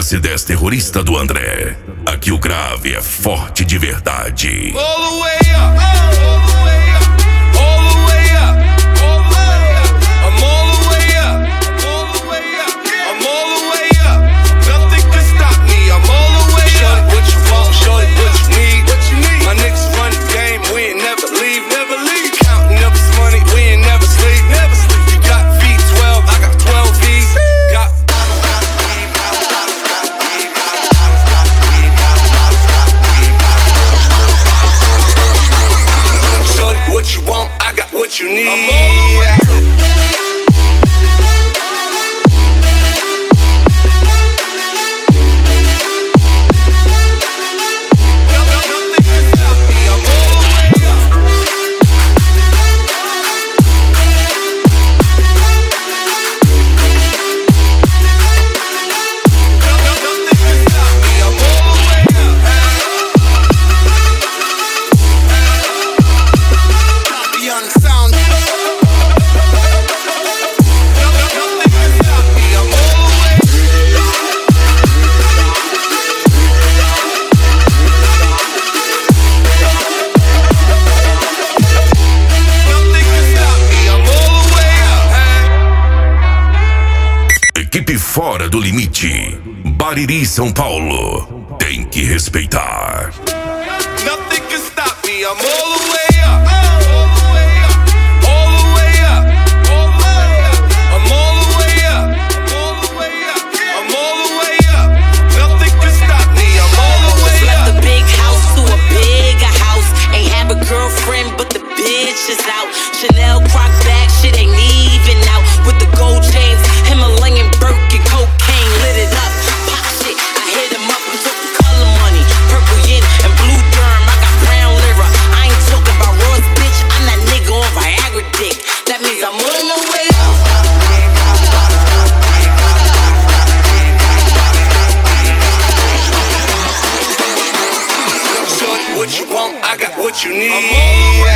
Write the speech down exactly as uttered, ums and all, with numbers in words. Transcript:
S dez terrorista do André. Aqui o grave é forte de verdade. All the way up, all the way up, all the way up, all the way up. I'm all the way up, all the way up, I'm all the way up. Nothing can stop me, I'm all the way up. Shorty, what you want, shorty, what you need, what you need. My niggas run the game, we ain't never leave, never leave. Counting up this money, we ain't never sleep, never sleep. You got V twelve, I got twelve V's. Got what you want, I got what you need. Equipe Fora do Limite, Bariri, São Paulo, tem que respeitar. Nothing can stop me, I'm all the way up, all the way up, all the way up, all the way up. I'm all the way up, all the way up, I'm all the way up. Nothing can stop me, I'm all the way up. Left the big house to a bigger house. Ain't have a girlfriend, but the bitch is out. Chanel croc bag, shit ain't even out. With the gold chains, Himalayan Birkin, cocaine lit it up. Pop shit, I hit him up and took the color money. Purple yin and blue derm, I got brown lira. I ain't talking about Ross, bitch, I'm that nigga on Viagra dick. That means I'm on the way up. Shorty, what you want, I got what you need.